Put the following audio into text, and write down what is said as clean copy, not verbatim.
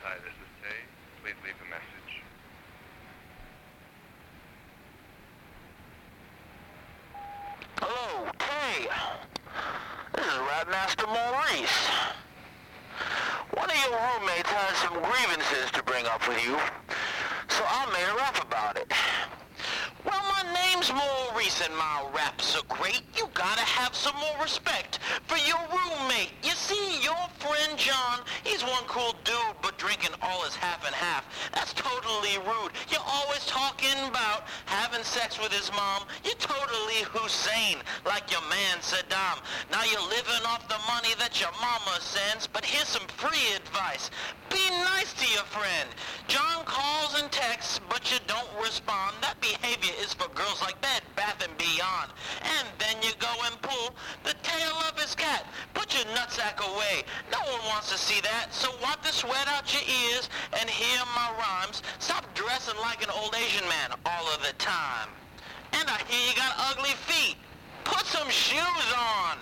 Hi, this is Tay. Please leave a message. Hello, Tay. This is Rapmaster Maurice. One of your roommates has some grievances to bring up with you, so I made a rap about it. Well, my name's Maurice and my raps are great. You gotta have some more respect for your roommate. You see, your friend John, he's one cool dude, but drinking all his half and half. That's totally rude. You're always talking about having sex with his mom. You're totally Hussein, like your man Saddam. Now you're living off the money that your mama sends, but here's some free advice. Be nice to your friend. John calls and texts, but you don't respond. That behavior is for girls like Bed Bath & Beyond. And then you go and pull the tail of his cat. Put your nutsack away. No one wants to see that, so wipe the sweat out your ears and hear my rhymes. Stop dressing like an old Asian man all of the time. And I hear you got ugly feet. Put some shoes on.